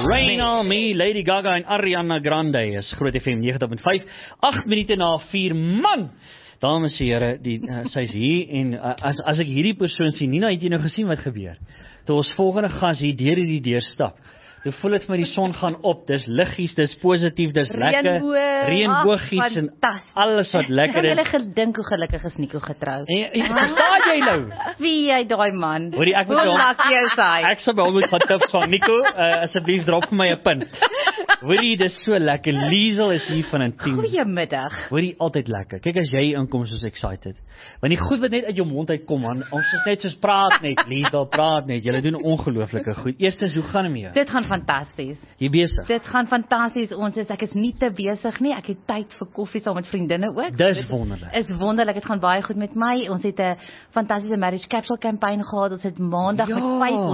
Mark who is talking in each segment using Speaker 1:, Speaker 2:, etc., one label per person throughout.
Speaker 1: Rain on Me, Lady Gaga en Ariana Grande is Groot FM 90.5, 8 minute na 4, man! Dames en here, sy is hier en as ek hierdie persoon sien, Nina, het jy nou gesien wat gebeur? Toe ons volgende gas hier deur die deur stap, toe voel het vir my die son gaan op, dis liggies, dis positief, dis lekker, reënboogies en alles wat lekker is.
Speaker 2: Ek het hulle gedink hoe gelukkig is Nico getroud.
Speaker 1: Verstaan jy nou?
Speaker 2: Wie jy daai man?
Speaker 1: Hoorie, ek moet
Speaker 2: hoe lucky is hy?
Speaker 1: Ek sal by hom moet gaan tips van Nico, asseblief drop vir my 'n punt. Hoorie, dis so lekker. Liesel is hier van 'n team.
Speaker 2: Goeiemiddag.
Speaker 1: Hoorie, altyd lekker. Kyk as jy inkom soos excited. Want die goed wat net uit jou mond uitkom, man, ons is net soos praat net, Liesel praat net. Julle doen ongelooflike goed. Eerstens, hoe gaan dit met jou?
Speaker 2: Dit gaan fantasties.
Speaker 1: Jy besig?
Speaker 2: Dit gaan fantasties. Ek is nie te besig nie. Ek het tyd vir koffie saam met vriendinne ook.
Speaker 1: Dis wonderlik.
Speaker 2: Is wonderlik. Dit gaan baie goed met my. Ons het 'n fantastiese marriage capsule campaign gehad. Ons het maandag met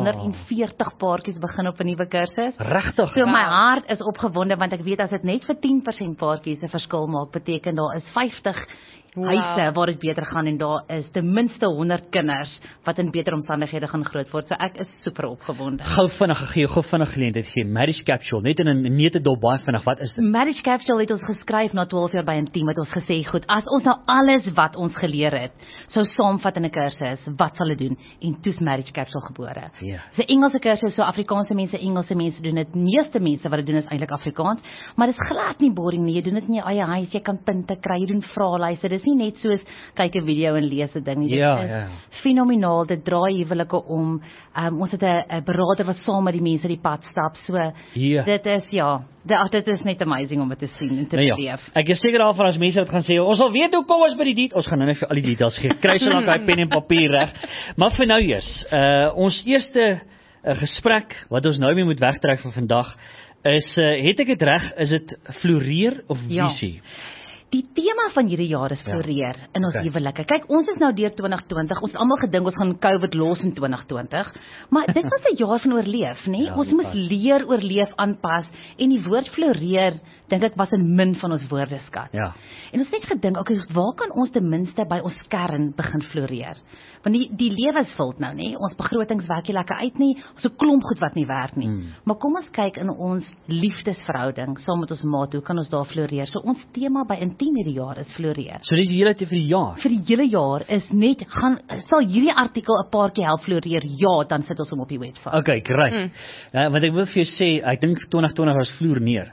Speaker 2: 540 paartjies begin op 'n nuwe kursus.
Speaker 1: Regtig?
Speaker 2: So my hart is opgewonde want ek weet as dit net vir 10% paartjies 'n verskil maak, beteken daar is 50 huise waar dit beter gaan en daar is ten minste 100 kinders wat in beter omstandighede gaan groot word. So ek is super opgewonde.
Speaker 1: Gou vinnig geleentheid gee. Marriage capsule, net in 'n neutedop baie vinnig. Wat is dit?
Speaker 2: Marriage capsule het ons geskryf na 12 jaar by 'n team het ons gesê, goed, as ons nou alles wat ons geleer het, sou saamvat in 'n kursus, wat sal dit doen? En toe's marriage capsule gebore.
Speaker 1: Yeah.
Speaker 2: So Engelse kursus, so Afrikaanse mense, Engelse mense doen dit. Meeste mense wat dit doen is eintlik Afrikaans, maar dit is glad nie boring nie. Jy doen dit in jou eie huis, jy kan punte kry, jy doen vraelyste. Dis nie net soos kyk 'n video en lees 'n ding nie. Dit is fenomenaal. Dit draai huwelike om. Ons het 'n beraader wat saam met die mense die pad stap. So dit is dit is net amazing om dit te sien en te beleef.
Speaker 1: Ek is seker daarvan as mense wat gaan sê, ons wil weet hoe kom ons by die details. Ons gaan nou net vir al die details gee. Kry so lank hy pen en papier reg. Maar vir nou eers, ons eerste gesprek wat ons nou mee moet wegtrek vir vandag is, het ek dit reg, is dit floreer of visie?
Speaker 2: Die tema van hierdie jaar is floreer in ons huwelike. Kyk, ons is nou deur 2020. Ons het almal gedink ons gaan COVID los in 2020. Maar dit was 'n jaar van oorleef, nê? Ons moes leer, oorleef, aanpas en die woord floreer, dink ek was in min van ons woordeskat.
Speaker 1: Ja.
Speaker 2: En ons het net gedink, okay, waar kan ons ten minste by ons kern begin floreer? Want die lewe is vult nou, nê? Ons begrotings werk nie lekker uit nie. Ons het 'n klomp goed wat nie werk nie. Maar kom ons kyk in ons liefdesverhouding saam met ons maat, hoe kan ons daar floreer? So ons tema by Intiem hierdie jaar is floreer.
Speaker 1: So dis die hele tyd vir die jaar?
Speaker 2: Vir die hele jaar is net, sal hierdie artikel 'n paartjie help floreer? Ja, dan sit ons hom op die webwerf.
Speaker 1: Okay, great. Want ek wil vir jou sê, ek dink 2020 was vloer neer.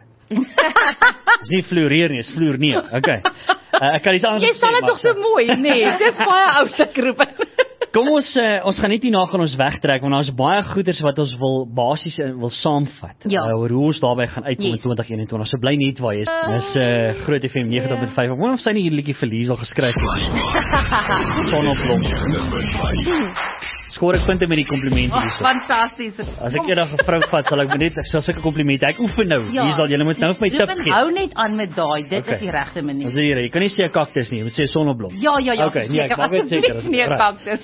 Speaker 1: Dis nie floreer nie, is vloer neer. Okay. Ek kan iets anders sê.
Speaker 2: Jy sal dit tog so mooi, nee. Dis baie oulik roep.
Speaker 1: Kom ons gaan net hierna gaan ons wegtrek want daar's baie goeders wat ons wil basies wil saamvat. Oor hoe ons daarby gaan uitkom in 2021. So bly net waar jy is. Dis Groot FM 90.5. Ek wonder of sy nie hierdie liedjie vir Liesel geskryf het. Sonneblom. Skoor ek punte met die komplimente hierso.
Speaker 2: Fantasties.
Speaker 1: As ek eendag 'n vrou vat, sal ek sal sulke komplimente. Ek oefen nou. Liesel, jy moet nou vir my tips gee.
Speaker 2: Hou net aan met daai. Dit is die regte manier.
Speaker 1: Jy kan nie sê 'n kaktus nie, jy moet sê sonneblom.
Speaker 2: Ja.
Speaker 1: Okay, nee, ek maak dit seker.
Speaker 2: Dis nie 'n kaktus.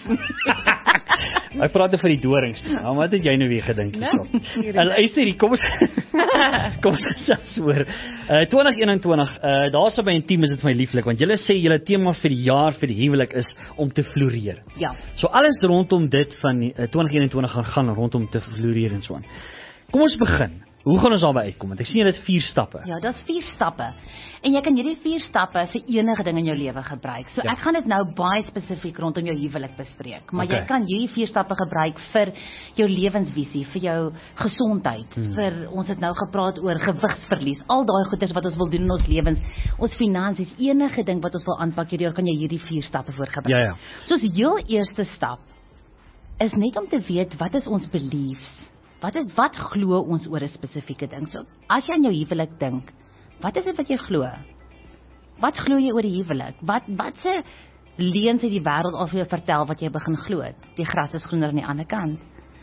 Speaker 1: Ek praat vir die dorings. Nou, wat het jy nou weer gedink hierso? Luister, kom ons gesels oor 2021. Daar's by Intiem is dit vir my lieflik want julle sê julle tema vir die jaar vir die huwelik is om te floreer.
Speaker 2: Ja.
Speaker 1: So alles rondom dit van 2021 gaan rondom te floreer en so aan. Kom ons begin. Hoe gaan ons daarby uitkom? Want ek sien jy het 4 stappe. Ja,
Speaker 2: dis 4 stappe. En jy kan hierdie 4 stappe vir enige ding in jou lewe gebruik. So ek gaan dit nou baie spesifiek rondom jou huwelik bespreek. Maar jy kan hierdie 4 stappe gebruik vir jou lewensvisie, vir jou gesondheid, vir ons het nou gepraat oor gewigsverlies, al daai goeders wat ons wil doen in ons lewens, ons finansies, enige ding wat ons wil aanpak hierdie jaar, kan jy hierdie 4 stappe voor gebruik.
Speaker 1: Ja.
Speaker 2: So die heel eerste stap is net om te weet wat is ons beliefs. Wat glo ons oor 'n spesifieke ding? So, as jy aan jou huwelik dink, wat is dit wat jy glo? Wat glo jy oor die huwelik? Wat se leuns het die wêreld al vir jou vertel wat jy begin glo? Die gras is groener aan die ander kant.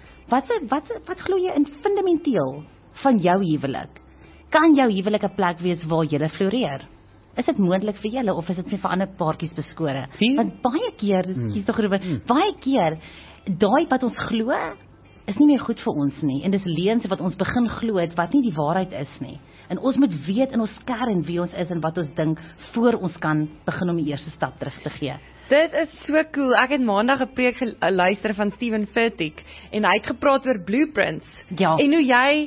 Speaker 2: Wat glo jy in fundamenteel van jou huwelik? Kan jou huwelik 'n plek wees waar jy floreer? Is dit moontlik vir julle of is dit net vir ander paartjies beskore? Want baie keer, baie keer daai wat ons glo is nie meer goed vir ons nie en dis leuns wat ons begin glo het wat nie die waarheid is nie. En ons moet weet in ons kern wie ons is en wat ons dink voor ons kan begin om die eerste stap terug te gee.
Speaker 3: Dit is so cool. Ek het maandag 'n preek geluister van Steven Furtick en hy het gepraat oor blueprints.
Speaker 2: Ja.
Speaker 3: En hoe jy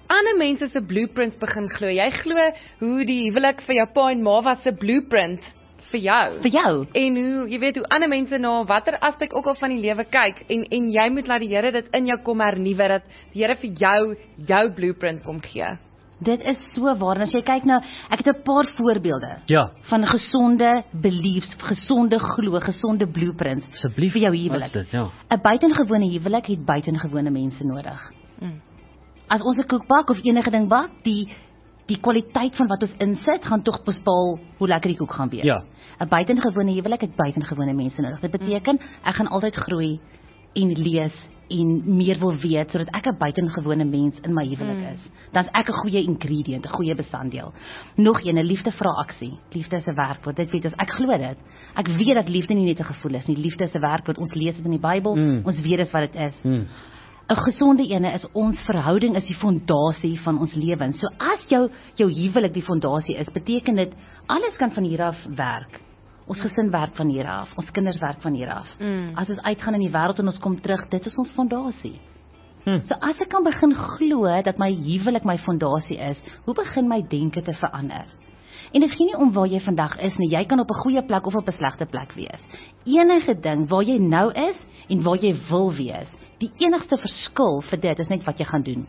Speaker 3: ander mense se blueprints begin glo. Jy glo hoe die huwelik vir jou pa en ma was se blueprint vir jou.
Speaker 2: Vir jou.
Speaker 3: En hoe, jy weet hoe ander mense na watter aspek ook al van die lewe kyk en jy moet laat die Here dit in jou kom hernuwe, dat die Here vir jou blueprint kom gee.
Speaker 2: Dit is so waar. En as jy kyk nou, ek het 'n paar voorbeelde
Speaker 1: Ja.
Speaker 2: van gesonde beliefs, gesonde glo, gesonde blueprints
Speaker 1: Asseblief,
Speaker 2: vir jou
Speaker 1: wat is
Speaker 2: huwelik.
Speaker 1: dit? Ja.
Speaker 2: 'n Buitengewone huwelik het buitengewone mense nodig.
Speaker 3: Mm.
Speaker 2: As ons 'n koek bak of enige ding bak, die kwaliteit van wat ons insit, gaan tog bepaal hoe lekker die koek gaan wees.
Speaker 1: Ja.
Speaker 2: 'n Buitengewone huwelik het buitengewone mense nodig. Dit beteken, ek gaan altyd groei en lees en meer wil weet, sodat ek 'n buitengewone mens in my huwelik is. Dan's ek 'n goeie ingredient, 'n goeie bestanddeel. Nog een, 'n liefde vra aksie. Liefde is 'n werkwoord. Dit weet ons, ek glo dit. Ek weet dat liefde nie net 'n gevoel is nie. Liefde is 'n werkwoord. Ons lees dit in die Bybel. Ons weet dis wat dit is. 'n Gesonde ene is ons verhouding is die fondasie van ons lewens. So as jou huwelik die fondasie is, beteken dit alles kan van hier af werk. Ons gesin werk van hier af, ons kinders werk van hier af. As ons uitgaan in die wêreld en ons kom terug, dit is ons fondasie. So as ek kan begin glo dat my huwelik my fondasie is, hoe begin my denke te verander? En dit gee nie om waar jy vandag is nie, jy kan op 'n goeie plek of op 'n slegte plek wees. Enige ding waar jy nou is en waar jy wil wees, die enigste verskil vir dit is net wat jy gaan doen.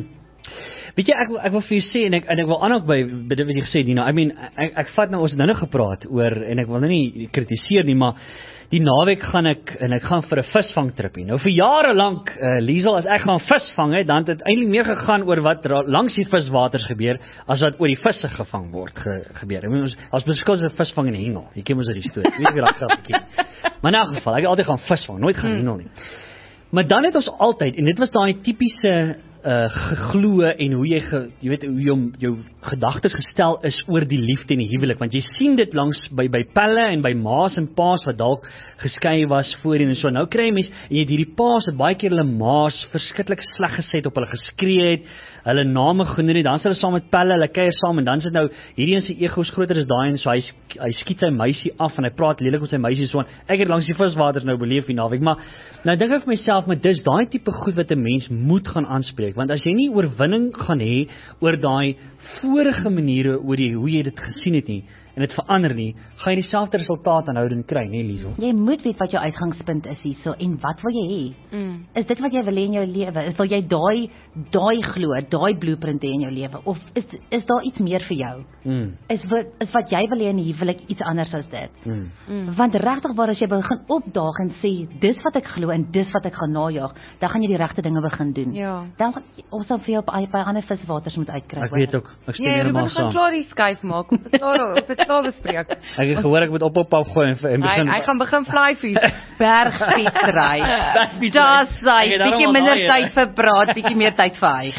Speaker 1: Weet jy, ek wil vir jou sê, en ek wil aanhou by dit wat jy gesê het, Dina. Ek vat nou, ons het nou gepraat oor, en ek wil nou nie kritiseer nie, maar die naweek gaan ek gaan vir 'n visvangtripie. Nou vir jare lank, Liesel, as ek gaan visvang het, dan het dit eintlik meer gegaan oor wat langs die viswaters gebeur, as wat oor die visse gevang word gebeur. Ek bedoel, as beskil is 'n visvang en hengel. Jy ken mos die storie. Weet jy wie daai grapjie? Maar in elk geval, ek het altyd gaan visvang, nooit gaan hengel nie. Maar dan het ons altyd, en dit was daai tipiese geglo en hoe jy weet hoe jou gedagtes gestel is oor die liefde en die huwelik, want jy sien dit langs by pelle en by ma's en pa's wat dalk geskei was voorheen en so. Nou kry jy mense en jy het hierdie pa's wat baie keer hulle ma's verskriklik sleg gesê het, op hulle geskree het, hulle name genoem het, dan is hulle saam met pelle, hulle kuier saam en dan is dit nou hierdie een se ego groter as daai en so hy skiet sy meisie af en hy praat lelik met sy meisie so aan. Ek het langs die viswaters nou beleef die naweek, maar nou dink ek vir myself, maar dis daai tipe goed wat 'n mens moet gaan aanspreek, want as jy nie oorwinning gaan hê oor daai vorige maniere oor hoe jy dit gesien het nie en dit verander nie, gaan jy dieselfde resultaat aanhoudend kry, nee Liesel.
Speaker 2: Jy moet weet wat jou uitgangspunt is hierso en wat wil jy hê? Is dit wat jy wil hê in jou lewe? Wil jy daai glo, daai blueprint hê in jou lewe of is daar iets meer vir jou? Is wat jy wil hê in die huwelik iets anders as dit? Want regtig waar as jy begin opdaag en sê dis wat ek glo en dis wat ek gaan najag, dan gaan jy die regte dinge begin doen.
Speaker 3: Ja.
Speaker 2: Dan ons sal vir jou by ander viswaters moet uitkry.
Speaker 1: Ek weet ook, ek speel helemaal saam.
Speaker 3: Gaan klaar die skuif maak, ons het klaar bespreek.
Speaker 1: Ek het gehoor ek moet op gooi en begin.
Speaker 3: Hy gaan begin flyfiets.
Speaker 2: Bergfietsry. Just say, bietjie minder tyd vir praat, bietjie meer tyd vir hyg.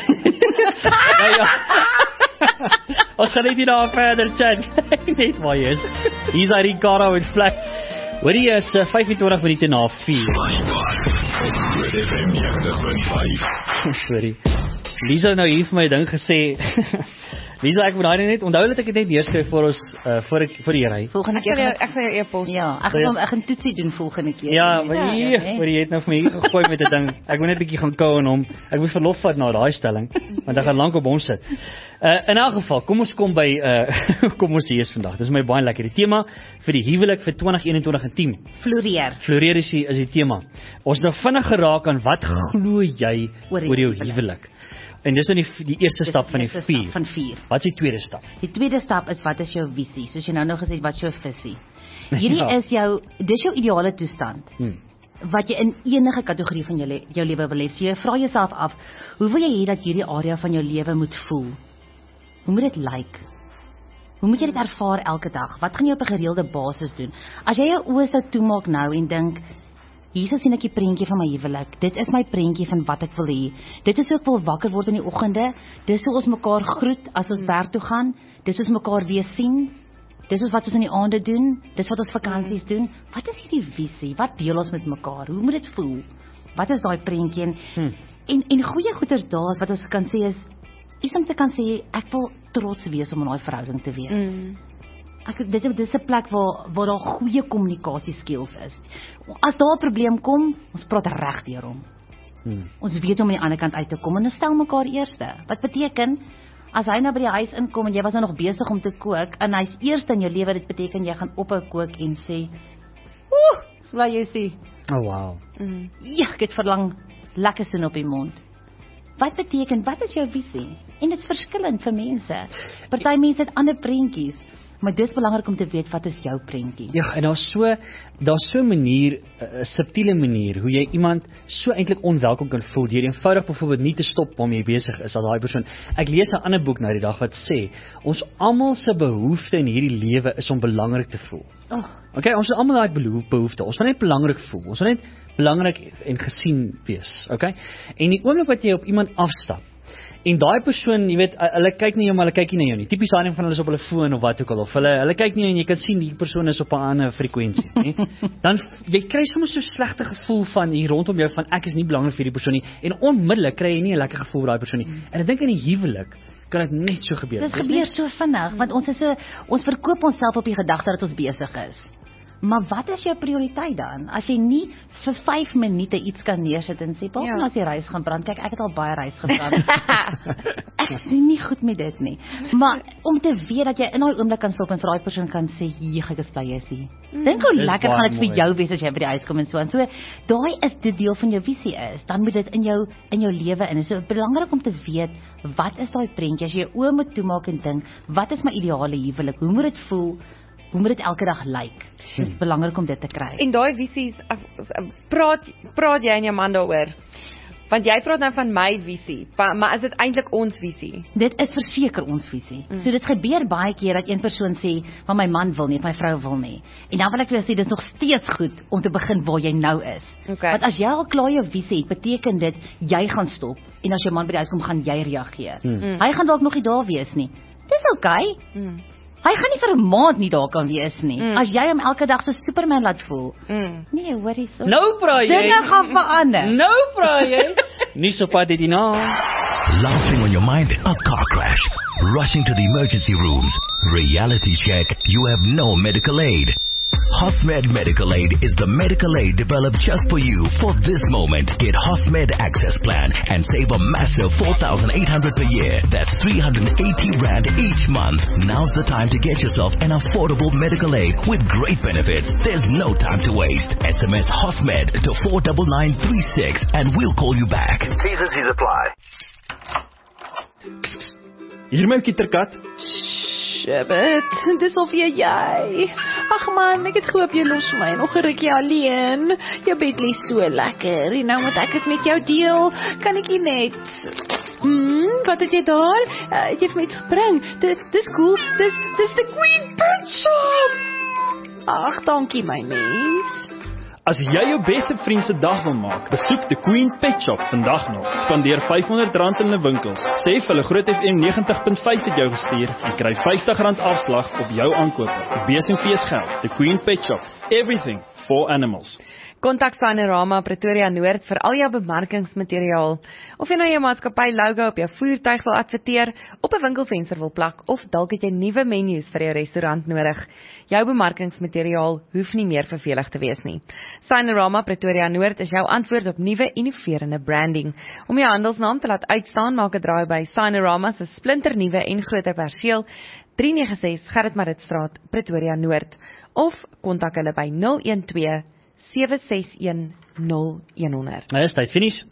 Speaker 1: Ons gaan net hier daar verder chat. Net waar jy is. Hier's hy Ricardo met plek. Hoorie is 25 minute na 4. Sorry. Lisa nou hier vir my ding gesê. Lisa, ek moet daai net onthou dat ek dit net neerskryf vir ons voor die ry.
Speaker 2: Volgende keer
Speaker 3: Ek sal jou e-pos.
Speaker 2: Ja, ek gaan toetsie doen volgende keer.
Speaker 1: Ja, maar jy het nou vir my hier gegooi met 'n ding. Ek moet net 'n bietjie gaan kou en hom. Ek moet verlof vat na daai stelling, want ek gaan lank op hom sit. In elk geval, kom ons kom by kom ons hier vandag. Dis my baie lekker. Die tema vir die huwelik vir 2021 en 10.
Speaker 2: Floreer.
Speaker 1: Floreer is die tema. Ons nou vinnig geraak aan wat glo jy oor jou huwelik? En dis nou die eerste stap van die 4.
Speaker 2: Van 4.
Speaker 1: Wat is die tweede stap?
Speaker 2: Die tweede stap is wat is jou visie? Soos jy nou gesê het, wat is jou visie? Hierdie is dis jou ideale toestand. Wat jy in enige kategorie van jou lewe wil hê. So jy vra jouself af, hoe wil jy hê dat hierdie area van jou lewe moet voel? Hoe moet dit lyk? Hoe moet jy dit ervaar elke dag? Wat gaan jy op 'n gereelde basis doen? As jy jou oë sou toemaak nou en dink, hierso sien ek die prentjie van my huwelik. Dit is my prentjie van wat ek wil hê. Dit is hoe ek wil wakker word in die oggende. Dis hoe ons mekaar groet as ons werk toe gaan. Dis hoe ons mekaar weer sien. Dis wat ons in die aande doen. Dis wat ons vakansies doen. Wat is hierdie visie? Wat deel ons met mekaar? Hoe moet dit voel? Wat is daai prentjie? En goeie goeders daar is wat ons kan sê is iets om te kan sê ek wil trots wees om in daai verhouding te wees. Dit is 'n plek waar daar goeie kommunikasie skills is. As daar 'n probleem kom, ons praat reg deur hom. Ons weet om aan die ander kant uit te kom en ons stel mekaar eerste. Wat beteken, as hy nou by die huis inkom en jy was nou nog besig om te kook, en hy's eerste in jou lewe, dit beteken jy gaan ophou kook en sê, sal jy sê,
Speaker 1: Oh wow.
Speaker 2: ja, ek het verlang lekker soen op die mond. Wat beteken, wat is jou visie? En dit is verskillend vir mense. Party mense het ander prentjies, maar dis belangrik om te weet, wat is jou prentjie?
Speaker 1: Ja, en daar's so 'n manier, 'n subtiele manier, hoe jy iemand so eintlik onwelkom kan voel, deur eenvoudig byvoorbeeld nie te stop waarmee jy besig is as daai persoon. Ek lees 'n ander boek nou die dag wat sê, ons almal se behoefte in hierdie lewe is om belangrik te voel. Okay, ons het almal daai behoefte, ons wil net belangrik voel, ons wil net belangrik en gesien wees, okay? En die oomblik wat jy op iemand afstap, en daai persoon, jy weet, hulle kyk nie jou, maar hulle kyk nie na jou nie. Tipies daai ding van hulle is op hulle foon of wat ook al, of hulle kyk nie en jy kan sien die persoon is op 'n ander frekwensie, nie? Dan jy kry soms so slegte gevoel van hier rondom jou van ek is nie belangrik vir die persoon nie, en onmiddellik kry jy nie 'n lekker gevoel vir daai persoon nie. En ek dink in die huwelik kan dit net so gebeur.
Speaker 2: Dit gebeur so vinnig, want ons verkoop onsself op die gedagte dat ons besig is. Maar wat is jou prioriteit dan? As jy nie vir 5 minute iets kan neersit en sê, "Paul, as die rys gaan brand, kyk, ek het al baie rys gebrand." Ek is nie goed met dit nie. Maar om te weet dat jy in daai oomblik kan stop en vir daai persoon kan sê, "Hier, ek is bly jy is hier." Dink hoe lekker gaan dit vir jou wees as jy by die huis kom en so. En so, daai is dit deel van jou visie is. Dan moet dit in jou lewe in. Dit is so belangrik om te weet, wat is daai prentjie? As jy jou oë moet toemaak en dink, wat is my ideale huwelik? Hoe moet dit voel? Hoe moet dit elke dag lyk? Dit is belangrik om dit te kry.
Speaker 3: En daai visies, praat jy en jou man daaroor? Want jy praat nou van my visie, maar is dit eintlik ons visie?
Speaker 2: Dit is verseker ons visie. So dit gebeur baie keer dat een persoon sê, "Maar my man wil nie, my vrou wil nie." En dan wil ek vir jou sê, dis nog steeds goed om te begin waar jy nou is.
Speaker 3: Okay.
Speaker 2: Want as jy al klaar jou visie het, beteken dit jy gaan stop en as jou man by die huis kom, gaan jy reageer. Hy gaan dalk nog nie daar wees nie. Dis okay. Hy gaan nie vir 'n maand nie daar kan wees nie. As jy hom elke dag so Superman laat voel. Nee, hoor hierso.
Speaker 1: Nou praai jy.
Speaker 2: Dinge gaan verander.
Speaker 1: Nou praai jy. Nie so pad dit nou.
Speaker 4: Last thing on your mind, a car crash. Rushing to the emergency rooms. Reality check, you have no medical aid. Hosmed Medical Aid is the medical aid developed just for you for this moment. Get Hosmed Access Plan and save a massive 4,800 per year. That's 380 Rand each month. Now's the time to get yourself an affordable medical aid with great benefits. There's no time to waste. SMS Hosmed to 49936 and we'll call you back. T's and C's apply.
Speaker 5: Hier my kitterkat.
Speaker 6: Shibbit, dis of jy. Ag man, ek het gehoop jy los my nog 'n rukkie alleen. Jou bed lê so lekker. En nou moet ek dit met jou deel. Kan ek nie net? Wat het jy daar? Jy het my iets gebring. Dis cool. Dis the Queen Pet Shop. Ag, dankie my mens.
Speaker 5: As jy jou beste vriend se dag wil maak, besoek die Queen Pet Shop vandag nog. Spandeer R500 in hulle winkels. Sê vir hulle Groot FM 90.5 het jou gestuur en kry R50 afslag op jou aankope. Die besenfees geld. The Queen Pet Shop. Everything for animals.
Speaker 3: Kontak Signorama Pretoria Noord vir al jou bemarkingsmateriaal. Of jy nou jou maatskappy logo op jou voertuig wil adverteer, op 'n winkelvenster wil plak of dalk het jy nuwe menus vir jou restaurant nodig. Jou bemarkingsmateriaal hoef nie meer vervelig te wees nie. Signorama Pretoria Noord is jou antwoord op nuwe innoverende branding. Om jou handelsnaam te laat uitstaan, maak 'n draai by Signorama se splinternuwe en groter perseel 396 Gerrit Maritstraat, Pretoria Noord, of kontak hulle by 012 7610100.
Speaker 1: Nou is tyd finies.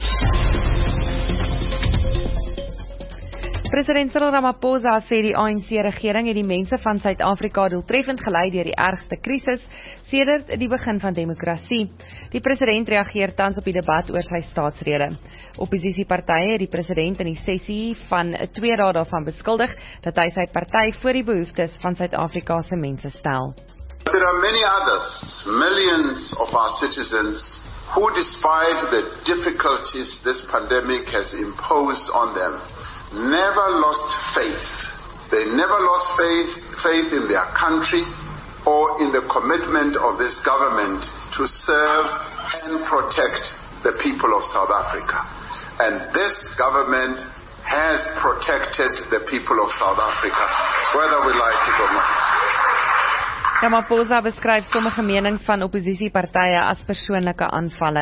Speaker 3: President Cyril Ramaphosa sê die ANC-regering het die mense van Suid-Afrika doeltreffend gelei deur die ergste krisis sedert die begin van demokrasie. Die president reageer tans op die debat oor sy staatsrede. Opposisiepartye het die president in die sessie van 2 dae daarvan beskuldig dat hy sy party voor die behoeftes van Suid-Afrika se mense stel.
Speaker 7: There are many others, millions of our citizens, who despite the difficulties this pandemic has imposed on them, never lost faith. They never lost faith in their country or in the commitment of this government to serve and protect the people of South Africa. And this government has protected the people of South Africa, whether we like it or not.
Speaker 3: Ramaphosa beskryf sommige menings van opposisiepartye as persoonlike aanvalle.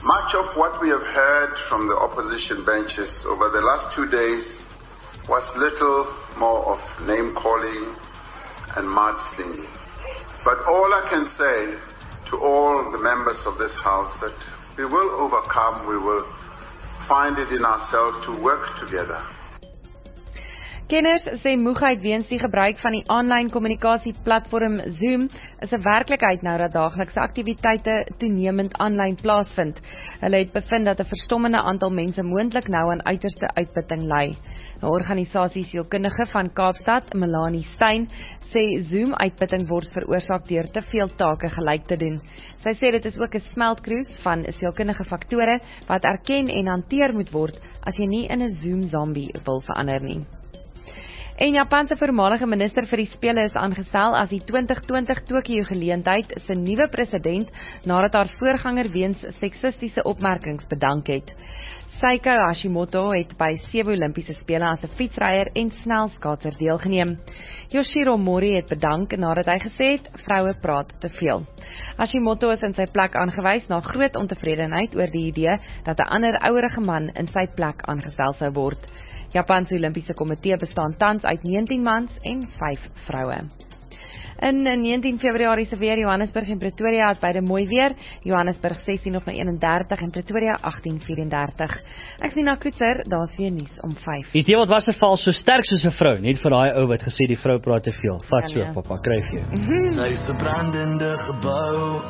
Speaker 7: Much of what we have heard from the opposition benches over the last 2 days was little more of name-calling and mudslinging. But all I can say to all the members of this House that we will overcome, we will find it in ourselves to work together.
Speaker 3: Kenners sê moegheid weens die gebruik van die aanlyn kommunikasieplatform Zoom is 'n werklikheid nou dat daaglikse aktiwiteite toenemend aanlyn plaasvind. Hulle het bevind dat 'n verstommende aantal mense moontlik nou aan uiterste uitputting ly. 'n Organisasie sielkundige van Kaapstad, Melanie Steyn, sê Zoom-uitputting word veroorsaak deur te veel take gelyk te doen. Sy sê dit is ook 'n smeltkroes van sielkundige faktore wat erken en hanteer moet word as jy nie in 'n Zoom-zombie wil verander nie. En Japan se voormalige minister vir die spele is aangestel as die 2020 Tokio geleentheid se nuwe president nadat haar voorganger weens seksistiese opmerkings bedank het. Seiko Hashimoto het by 7 Olimpiese spele as 'n fietsryer en snelskaatser deelgeneem. Yoshiro Mori het bedank nadat hy gesê het vroue praat te veel. Hashimoto is in sy plek aangewys na groot ontevredenheid oor die idee dat 'n ander ouerige man in sy plek aangestel sou word. Japan se Olimpiese Komitee bestaan tans uit 19 mans en 5 vroue. In 19 Februarie se weer, Johannesburg en Pretoria het beide mooi weer. Johannesburg 16 of 31 en Pretoria 18-34. Ek sien na Koetser, daar's weer nuus om 5.
Speaker 1: Is die wat was val so sterk soos 'n vrou, net vir daai ou wat gesê die vrou praat te veel. Vat so, pappa, kry vir jou.
Speaker 4: Sy is 'n brandende gebou.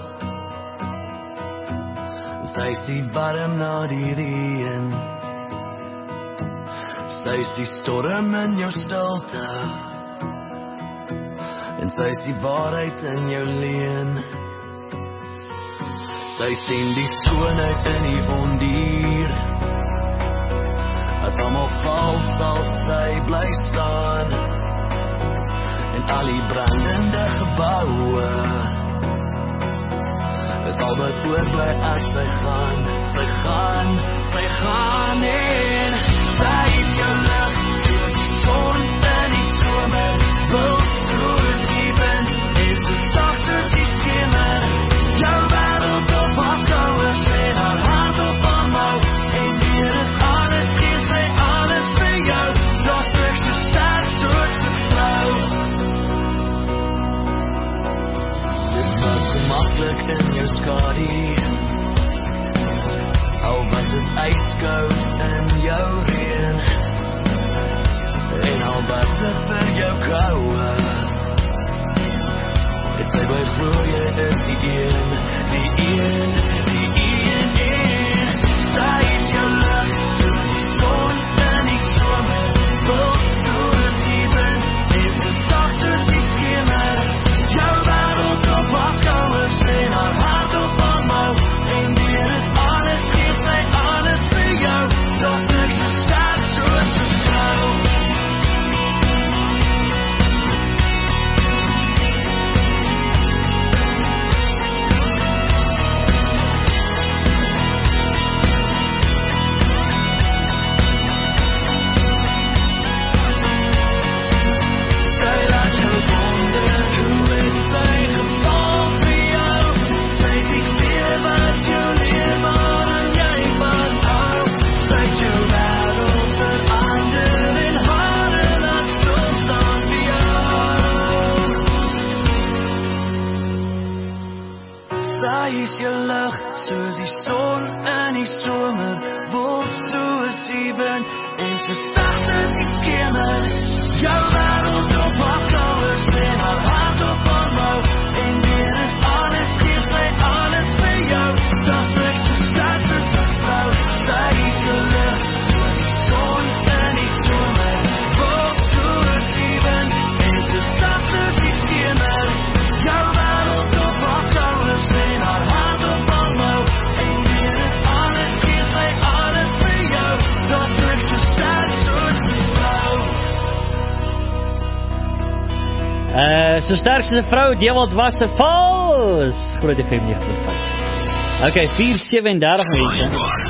Speaker 4: Sy is die warm na die reën. Sy is die storm in jou stilte. En sy is die waarheid in jou leuen. Sy sien die skoonheid in die ondier. As almal val, sal sy bly staan. En al die brandende geboue is al wat oorbly as sy gaan. Sy gaan en sy is jou lig, soos die son in die somer. Wild soos die wind, en so sag soos die skimmer. Jou wêreld op haar skouers en haar hand op haar mou. En deur dit alles gee sy alles vir jou. Daar's niks so sterk soos die vrou. Dit was gemaklik in jou skadie. Al was het ijskoud in jou reën. En al was het vir jou koue. Het sy by vloeie is die een. Sy is jou lig, soos die son in die somer. Wild soos die wind, en so sag soos die skimmer. Jou wêreld op haar skouers en haar hand op haar mou. En deur dit alles gee sy alles vir jou. Daar's niks so sterk soos 'n vrou. Sy is jou lig, soos die son in die somer. Wild soos die wind, en so sag soos die skimmer. Jou wêreld op haar skouers en haar hand op haar mou. En deur dit alles gee sy alles vir jou. Daar's niks so sterk soos 'n vrou. Sy is jou lig, soos die son in die somer. Wild soos die wind, en so sag soos die skimmer. Jou wêreld op haar skouers en haar hand op haar mou. En deur dit alles gee sy alles vir jou. Daar's niks so sterk soos 'n vrou.
Speaker 1: So sterk soos 'n vrou, Dewald was te vals. Groot FM 9.5. Okay, 4:37 mense.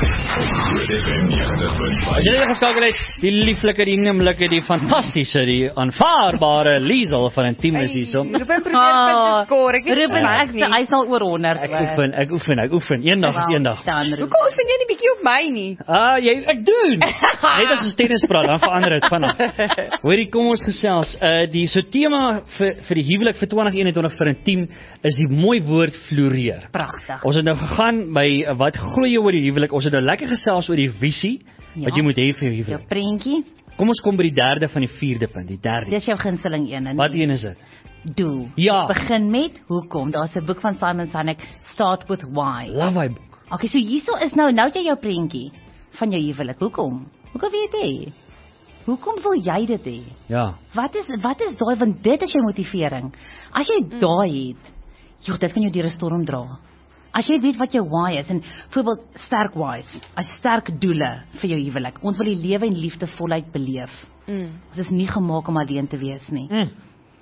Speaker 1: As jy net geskakel het, die lieflike, die nimmerlike, die fantastische, die aanvaarbare Liesel van Intiem is hier so.
Speaker 3: Ruben probeer punte score.
Speaker 2: Ruben, hy sal oor 100.
Speaker 1: Ek oefen. Eendag is eendag.
Speaker 3: Hoekom oefen jy nie bietjie op my nie?
Speaker 1: Ek doen. Net as ons tennis praat, dan verander dit vinnig. Hoorie, kom ons gesels. Die so tema vir die huwelik vir 2021 vir Intiem is die mooi woord floreer.
Speaker 2: Pragtig.
Speaker 1: Ons het nou gegaan by wat glo jy oor die huwelik? Ons het nou lekker gesels oor die visie wat jy moet hê vir jou huwelik.
Speaker 2: Jou prentjie.
Speaker 1: Kom ons kom by die derde van die vierde punt, die derde.
Speaker 2: Dis jou gunsteling een.
Speaker 1: Wat een is dit?
Speaker 2: Doel.
Speaker 1: Ja.
Speaker 2: Ons begin met hoekom. Daar's 'n boek van Simon Sinek, Start with Why.
Speaker 1: Love my boek.
Speaker 2: Okay, so hierso is nou het jy jou prentjie van jou huwelik. Hoekom? Hoekom weet jy? Hoekom wil jy dit hê?
Speaker 1: Ja.
Speaker 2: Wat is daai, want dit is jou motivering. As jy daai het, dit kan jou deur 'n storm dra. As jy weet wat jou why is, en byvoorbeeld sterk whys, as sterk doele vir jou huwelik. Ons wil die lewe en liefde voluit beleef. Ons is nie gemaak om alleen te wees nie. 'n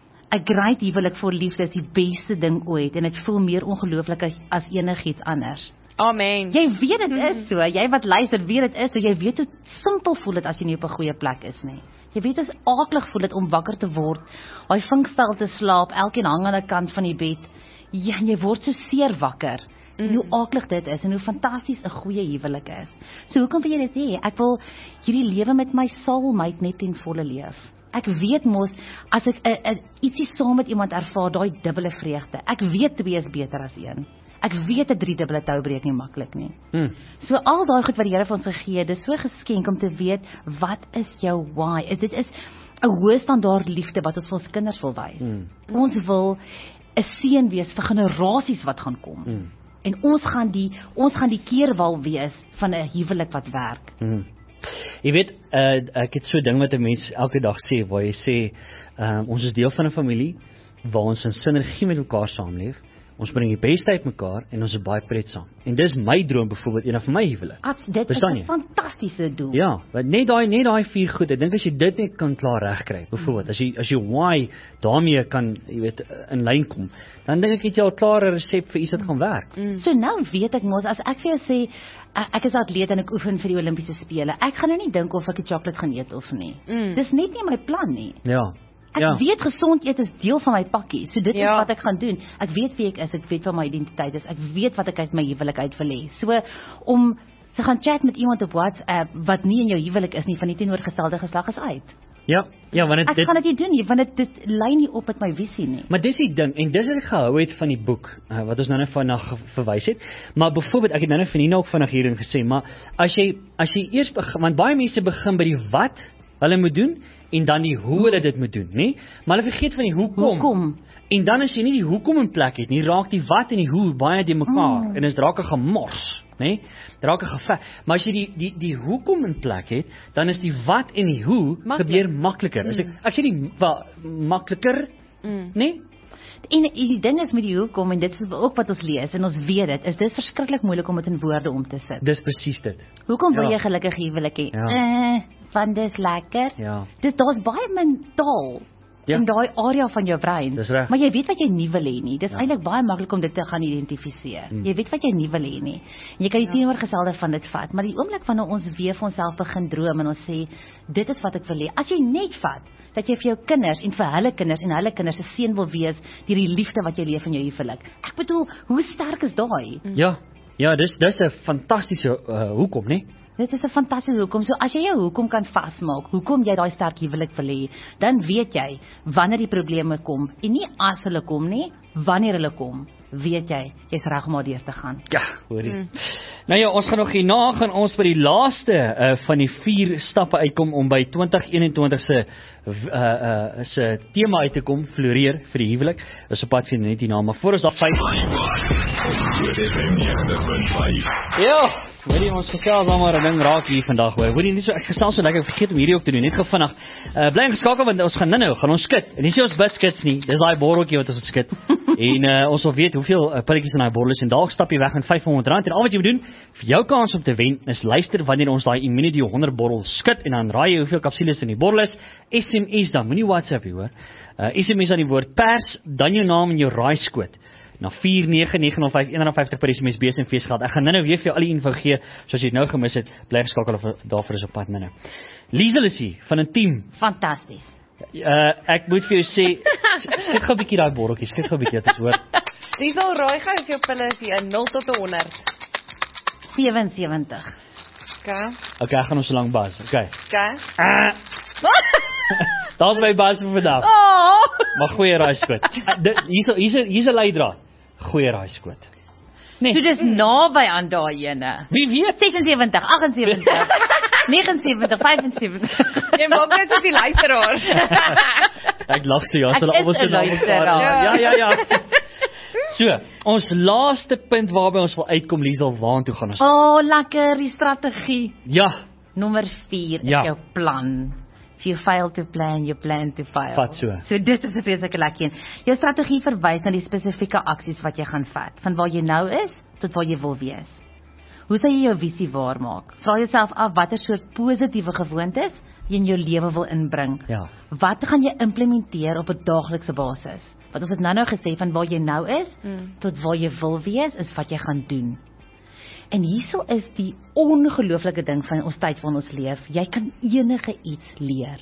Speaker 2: Great huwelik vir liefde is die beste ding ooit, en dit voel meer ongelooflik as enigiets anders.
Speaker 3: Amen.
Speaker 2: Jy weet dit is so, jy wat luister weet dit is so, jy weet hoe simpel voel dit as jy nie op 'n goeie plek is nie. Jy weet hoe aaklig voel dit om wakker te word, daai vinkstel te slaap, elkeen hang aan 'n kant van die bed. Ja, jy word so seer wakker. En hoe aaklig dit is en hoe fantasties 'n goeie huwelik is. So hoekom wil jy dit hê? Ek wil hierdie lewe met my soulmate net ten volle leef. Ek weet mos as ek ietsie saam met iemand ervaar, daai dubbele vreugde. Ek weet 2 is beter as 1. Ek weet 'n 3 dubbele tou breek nie maklik nie. So al daai goed wat die Here vir ons gegee het, dis so geskenk om te weet wat is jou why. Dit is 'n hoë standaard liefde wat ons vir ons kinders wil wys. Ons wil 'n seën wees vir generasies wat gaan kom. En ons gaan die keerwal wees van 'n huwelik wat werk.
Speaker 1: Jy weet, ek het so 'n ding wat 'n mens elke dag sê, waar jy sê, ons is deel van 'n familie waar ons in sinergie met mekaar saamleef. Ons bring die beste uit mekaar en ons is baie pret saam. En dis my droom byvoorbeeld, een van my huwelik.
Speaker 2: Dit is 'n fantastiese doel.
Speaker 1: Ja, want net daai 4 goed. Ek dink as jy dit net kan klaar regkry, byvoorbeeld, as jy why daarmee kan, jy weet, in lyn kom, dan dink ek het jy al klaar 'n resep vir iets wat gaan werk.
Speaker 2: So nou weet ek mos, as ek vir jou sê ek is atleet en ek oefen vir die Olimpiese spele, ek gaan nou nie dink of ek 'n chocolate gaan eet of nie. Dis net nie my plan nie.
Speaker 1: Ja.
Speaker 2: Ek weet gesond eet is deel van my pakkie. So dit is wat ek gaan doen. Ek weet wie ek is, ek weet wat my identiteit is. Ek weet wat ek uit my huwelik uit wil hê. So om te gaan chat met iemand op WhatsApp wat nie in jou huwelik is nie, van die teenoorgestelde geslag is uit.
Speaker 1: Ja, want
Speaker 2: ek gaan dit nie doen nie, want dit lyn nie op met my visie nie.
Speaker 1: Maar dis die ding, en dis wat ek gehou het van die boek, wat ons nou net vandag verwys het. Maar byvoorbeeld, ek het nou net vir Nina ook vandag hierin gesê, maar as jy eers begin, want baie mense begin by die wat hulle moet doen, en dan die hoe hulle dit moet doen, nie? Maar hulle vergeet van die hoekom. En dan as jy nie die hoekom in plek het nie, raak die wat en die hoe baie de mekaar, en is raak 'n gemors, nie? Raak 'n geveg. Maar as jy die hoekom in plek het, dan is die wat en die hoe gebeur makliker. Ek sê nie makliker, nie?
Speaker 2: En die ding is met die hoekom, en dit is ook wat ons lees, en ons weet dit, is dis verskriklik moeilik om dit in woorde om te sit.
Speaker 1: Dis presies dit.
Speaker 2: Hoekom wil jy gelukkig huwelik hê? Want dis lekker. Daar's baie mentaal in daai area van jou brein. Maar jy weet wat jy nie wil hê nie. Dis eintlik baie maklik om dit te gaan identifiseer. Jy weet wat jy nie wil hê nie. En jy kan die teenoorgestelde van dit vat, maar die oomblik wanneer ons weer vir onsself begin droom en ons sê dit is wat ek wil hê. As jy net vat dat jy vir jou kinders en vir hulle kinders en hulle kinders 'n seën wil wees deur die liefde wat jy leef in jou huwelik. Ek bedoel, hoe sterk is daai?
Speaker 1: Ja, dis 'n fantastiese hoekom, né?
Speaker 2: Dit is 'n fantastiese hoekom. So as jy jou hoekom kan vasmaak, hoekom jy daai sterk huwelik wil hê, dan weet jy wanneer die probleme kom en nie as hulle kom nie, wanneer hulle kom, weet jy, jy's reg om daardeur te gaan.
Speaker 1: Ja, hoorie. Nou ja, ons gaan nog hierna gaan ons by die laaste van die 4 stappe uitkom om by 2021 se tema uit te kom, floreer vir die huwelik. Dis op pad vir net hierna, maar voor ons daar 5. Ja, hoorie, ons gesels almal 'n ding raak hier vandag, hoor. Hoorie, nie so ek gesels so lekker, ek vergeet om hierdie ook te doen, net gou vinnig. Bly ingeskakel want ons gaan nou gaan ons skit. En nie sê ons bid skits nie. Dis daai borreltjie wat ons skit. En ons wil weet hoeveel pilletjies in daai borrel is en dalk stap jy weg met R500 en al wat jy moet doen vir jou kans om te wen is luister wanneer ons daai Immunity 100 borrel skit en dan raai jy hoeveel kapsules in die borrel is. SMS dan, moenie WhatsApp hier hoor. SMS aan die woord pers, dan jou naam en jou raaiskoot. na 49905 R51 per SMS base en feesgeld. Ek gaan nou weer vir jou al die info gee, soos jy het nou gemis het, bly geskakel of daarvoor is op pad nou. Liesel is hier, van 'n team.
Speaker 2: Fantasties.
Speaker 1: Ek moet vir jou sê, skiet gou 'n bietjie daai borreltjie, skiet gou 'n bietjie, dit is hoor.
Speaker 3: Liesel, raai gou of jou pille is hier 0 tot 100.
Speaker 2: 77.
Speaker 1: Okay, ek gaan ons so lank bas. Okay. Daar's my bas vir vandag. Maar goeie raaiskoot. Hier's 'n leidraad. Goeie raaiskoot.
Speaker 2: Nee. So dis naby aan daai ene.
Speaker 1: Wie weet?
Speaker 2: 76, 78, 79, 75.
Speaker 3: Jy maak net op die luisteraars.
Speaker 1: Ek lag so ja, hulle almal so
Speaker 2: na
Speaker 1: mekaar. Ja. So, ons laaste punt waarby ons wil uitkom, Liesel, waartoe gaan ons?
Speaker 2: Lekker, die strategie.
Speaker 1: Ja.
Speaker 2: Nommer 4 is jou plan. If you fail to plan, you plan to fail.
Speaker 1: Vat so.
Speaker 2: So dit is 'n vreeslike lekker een. Jou strategie verwys na die spesifieke aksies wat jy gaan vat, van waar jy nou is tot waar jy wil wees. Hoe sal jy jou visie waarmaak? Vra jouself af watter soort positiewe gewoontes jy in jou lewe wil inbring.
Speaker 1: Ja.
Speaker 2: Wat gaan jy implementeer op 'n daaglikse basis? Wat ons het nou gesê, van waar jy nou is tot waar jy wil wees, is wat jy gaan doen. En hierso is die ongelooflike ding van ons tyd waarin ons leef. Jy kan enige iets leer.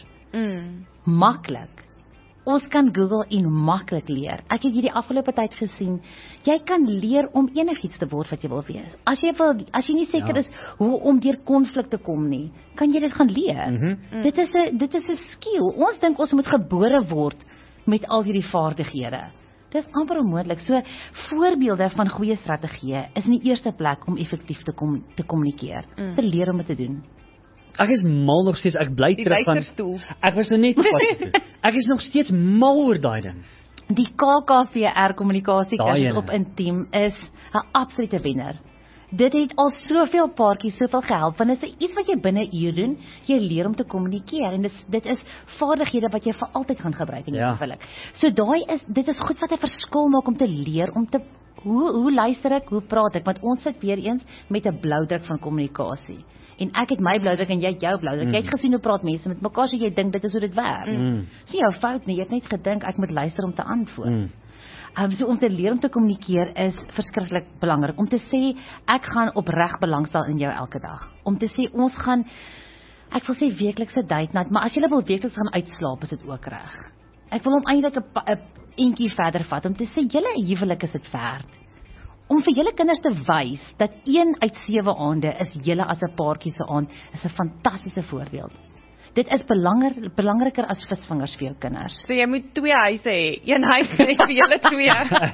Speaker 2: Maklik. Ons kan Google en maklik leer. Ek het hierdie afgelope tyd gesien, jy kan leer om enigiets te word wat jy wil wees. As jy nie seker is hoe om deur konflik te kom nie, kan jy dit gaan leer. Dit is 'n skill. Ons dink ons moet gebore word met al hierdie vaardighede. Dit is amper onmoontlik. So voorbeelde van goeie strategieë is in die eerste plek om effektief te kommunikeer, te leer om dit te doen.
Speaker 1: Ek is mal nog steeds, ek bly terug van ek was nou net op pad toe. Ek is nog steeds mal oor daai ding.
Speaker 2: Die KKVR kommunikasiekursus op Intiem is 'n absolute wenner. Dit het al soveel paartjies soveel gehelp, want dit is iets wat jy binne 'n uur doen, jy leer om te kommunikeer en dit is vaardighede wat jy vir altyd gaan gebruik in jou huwelik. So dit is goed wat 'n verskil maak om te leer om te hoe luister ek, hoe praat ek, want ons sit weer eens met 'n bloudruk van kommunikasie. En ek het my bloudruk en jy het jou bloudruk. Jy het gesien hoe praat mense met mekaar, so jy dink dit is hoe dit werk. So jou fout nie, jy het net gedink ek moet luister om te antwoord. So om te leer om te kommunikeer is verskriklik belangrik. Om te sê, ek gaan opreg belangstel in jou elke dag. Om te sê, ons gaan, ek wil sê weeklikse date night, maar as jy wil weekliks gaan uitslaap, is dit ook reg. Ek wil hom eintlik 'n entjie verder vat, om te sê, julle huwelik is dit werd. Om vir julle kinders te wys, dat 1 uit 7 aande is julle as 'n paartjie se aand, is 'n fantastiese voorbeeld. Dit is belangriker as visvangers vir jou kinders.
Speaker 3: So jy moet 2 huise hê. 1 huis net vir julle 2.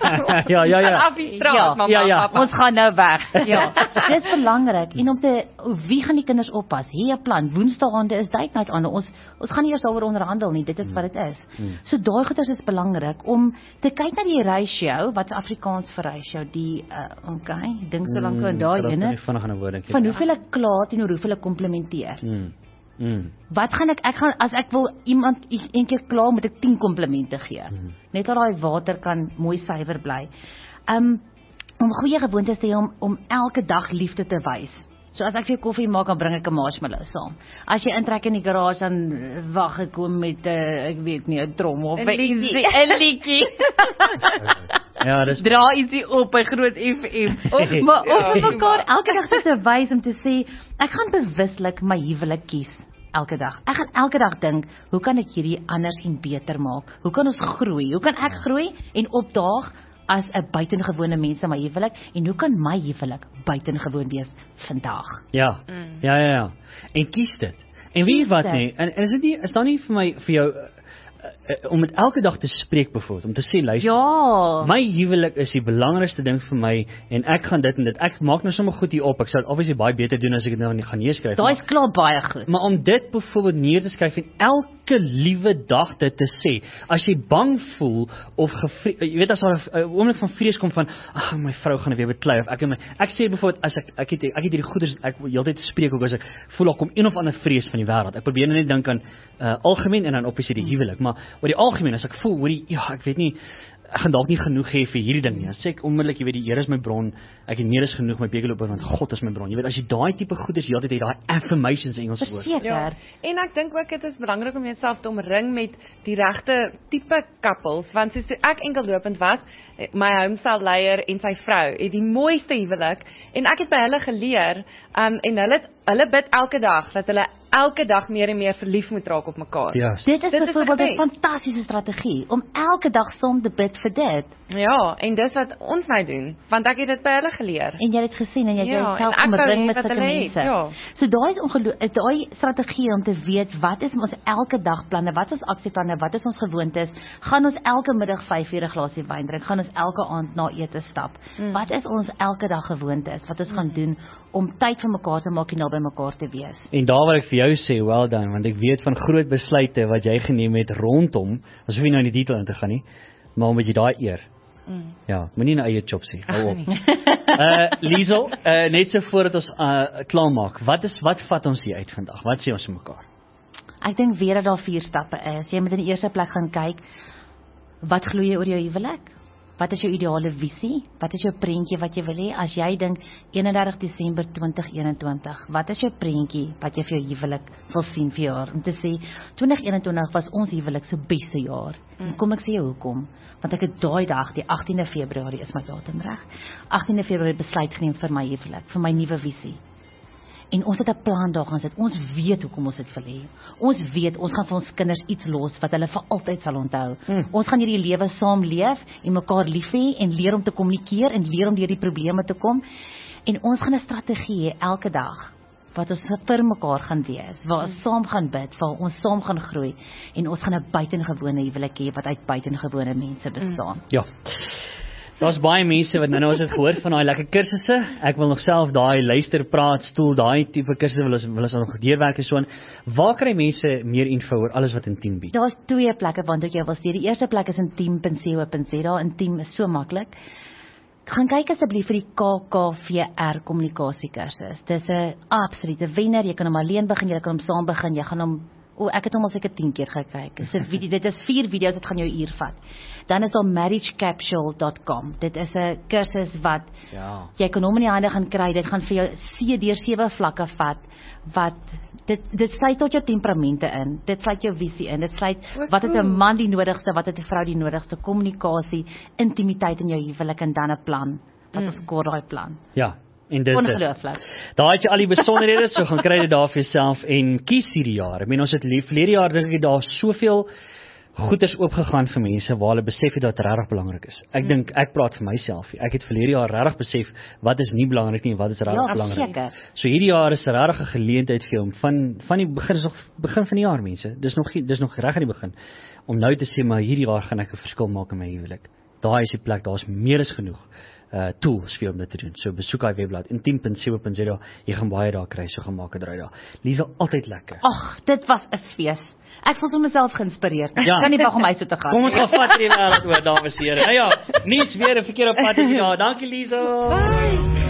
Speaker 1: Ja.
Speaker 3: Af die straat, mamma.
Speaker 2: Ja. Ons gaan nou weg. Ja. Dis belangrik. En wie gaan die kinders oppas? Hê 'n plan. Woensdaande is date night aan. Ons gaan nie eers daaroor onderhandel nie. Dit is wat dit is. So daai goeders is belangrik om te kyk na die ratio, wat is Afrikaans vir ratio? Die ding so lank in daai ene. Van hoeveel ek kla teenoor hoeveel ek komplementeer. Wat gaan as ek wil iemand een keer kla, moet ek 10 komplimente gee. Net dat daai water kan mooi suiwer bly. Om goeie gewoontes te hê om elke dag liefde te wys. So as ek vir jou koffie maak, dan bring ek 'n marshmallow saam. As jy intrek in die garage, dan wag ek kom met ek weet nie, 'n trom of 'n liedjie.
Speaker 1: Ja, dis
Speaker 2: dra ietsie op by Groot FM. Maar om mekaar elke dag te wys om te sê, ek gaan bewuslik my huwelik kies elke dag. Ek gaan elke dag dink, hoe kan ek hierdie anders en beter maak? Hoe kan ons groei? Hoe kan ek groei en opdaag as 'n buitengewone mens in my huwelik, en hoe kan my huwelik buitengewoon wees vandag?
Speaker 1: Ja. En kies dit. En weet wat nie, en is daar nie vir jou om dit elke dag te spreek bijvoorbeeld, om te sê, luister, my huwelik is die belangrikste ding vir my, en ek gaan dit en dit, ek maak nou sommer goed hier op, ek sal obviously baie beter doen as ek dit nou nie gaan neerskryf.
Speaker 2: Daai is klaar baie goed.
Speaker 1: Maar om dit bijvoorbeeld neer te skryf en elke liewe dag dit te sê, as jy bang voel, of jy weet as daar 'n oomblik van vrees kom van, ag, my vrou gaan weer beklei, of ek sê bijvoorbeeld, as ek het hierdie goeders, ek heeltyd spreek ook, as ek voel, daar kom een of ander vrees van die wêreld, ek probeer net dink aan algemeen, en dan obviously die huwelik, maar oor die algemeen, as ek voel, ek weet nie, ek gaan dalk nie genoeg hê vir hierdie ding nie. As ek onmiddellik, jy weet, die Here is my bron, ek het meer as genoeg my bekerloper, want God is my bron. Jy weet, as jy daai tipe goeders heeltyd het, daai affirmations in Engels woord.
Speaker 2: Verseker.
Speaker 3: En ek dink ook dit is belangrik om jouself te omring met die regte tipe couples, want soos toe ek enkellopend was, my homestyle leier en sy vrou het die mooiste huwelik, en ek het by hulle geleer, en hulle bid elke dag, dat hulle elke dag meer en meer verlief moet raak op mekaar.
Speaker 1: Yes.
Speaker 2: Dit is
Speaker 3: Dit is
Speaker 2: byvoorbeeld 'n
Speaker 3: gebed.
Speaker 2: fantastiese strategie, om elke dag saam te bid vir dit.
Speaker 3: Ja, en dis wat ons nou doen, want ek het dit by hulle geleer.
Speaker 2: En jy het dit gesien, en jy het
Speaker 3: Ja,
Speaker 2: jouself
Speaker 3: en ek wou
Speaker 2: omring
Speaker 3: hê
Speaker 2: met
Speaker 3: wat
Speaker 2: sulke
Speaker 3: hulle het,
Speaker 2: mense.
Speaker 3: ja.
Speaker 2: So daai strategie om te weet, wat is ons elke dag planne, wat is ons aksieplanne, wat is ons gewoontes, gaan ons elke middag 5 uur 'n glasie wyn drink, gaan ons elke aand na ete stap. Wat is ons elke dag gewoontes, wat ons gaan doen om tyd vir mekaar te maak en naby mekaar te wees.
Speaker 1: En daar wil ek vir jou sê, well done, want ek weet van groot besluite wat jy geneem het rondom, as hoef jy nou in die detail in te gaan nie, maar omdat jy daai eer. Ja, moenie nou eie chop sê. Hou op. Liesel, net so voordat ons klaar maak, wat vat ons hier uit vandag? Wat sê ons vir mekaar?
Speaker 2: Ek dink weer dat daar 4 stappe is. Jy moet in die eerste plek gaan kyk, wat glo jy oor jou huwelik? Wat is jou ideale visie? Wat is jou prentjie wat jy wil hê? As jy dink 31 Desember 2021, wat is jou prentjie wat jy vir jou huwelik wil sien vir jaar? Om te sê 2021 was ons huwelik se beste jaar. En kom ek sê jou hoekom? Want ek het daai dag, die 18de Februarie is my datum reg. 18de Februarie besluit geneem vir my huwelik, vir my nuwe visie. En ons het 'n plan daar gaan sit. Ons weet hoekom ons dit wil hê. Ons weet ons gaan vir ons kinders iets los wat hulle vir altyd sal onthou. Ons gaan hierdie lewe saam leef en mekaar lief hê en leer om te kommunikeer en leer om deur die probleme te kom. En ons gaan 'n strategie hê elke dag wat ons vir mekaar gaan wees, waar ons saam gaan bid, waar ons saam gaan groei en ons gaan 'n buitengewone huwelik hê wat uit buitengewone mense bestaan.
Speaker 1: Ja. Daar's baie mense wat nou as het gehoor van daai lekker kursusse. Ek wil nog self daai luister, praat, stoel, daai tipe kursusse wil ons nog deurwerk en so aan. Waar kry mense meer info oor alles wat Intiem bied?
Speaker 2: Daar's 2 plekke want ek jou wil stuur. Die eerste plek is intiem.co.za. Intiem is so maklik. Gaan kyk asseblief vir die KKVR kommunikasiekursus. Dis 'n absolute wenner. Jy kan hom alleen begin, jy kan hom saam begin. Jy gaan hom ek het hom al seker 10 keer gekyk. Dit is 4 video's, dit gaan jou uur vat. Dan is daar marriagecapsule.com. Dit is 'n kursus wat jy kan hom in die hande gaan kry. Dit gaan vir jou deur 7 vlakke vat wat dit sluit tot jou temperamente in. Dit sluit jou visie in. Dit sluit wat het 'n man die nodigste, wat het 'n vrou die nodigste, kommunikasie, intimiteit in jou huwelik en dan 'n plan. Wat ons kort daai plan.
Speaker 1: Ja. En dis
Speaker 2: ongelooflik.
Speaker 1: Daar het jy al die besonderhede, so gaan kry dit daar vir jouself en kies hierdie jaar. Ek meen ons het verlede jaar dink ek daar soveel goeders oopgegaan vir mense waar hulle besef het dat dit regtig belangrik is. Ek dink ek praat vir myself. Ek het verlede jaar regtig besef wat is nie belangrik nie en wat is regtig belangrik.
Speaker 2: Seker.
Speaker 1: So hierdie jaar is regtig 'n geleentheid vir jou van die begin is nog begin van die jaar mense. Dis nog reg aan die begin om nou te sê maar hierdie jaar gaan ek 'n verskil maak in my huwelik. Daai is die plek, daar's meer as genoeg tools vir jou om dit te doen. So besoek daai webblad intiem.co.za. Jy gaan baie daar kry, so gemaak het daar. Liesel, altyd lekker.
Speaker 2: Ag, dit was 'n fees. Ek voel so myself geïnspireerd. Ek
Speaker 1: Ja.
Speaker 2: kan nie wag om huis toe te gaan.
Speaker 1: Kom ons gaan vat hierdie wêreld oor, dames en here. Nou ja, nuus weer 'n verkeerde pad hier. Dankie Liesel.
Speaker 3: Bye.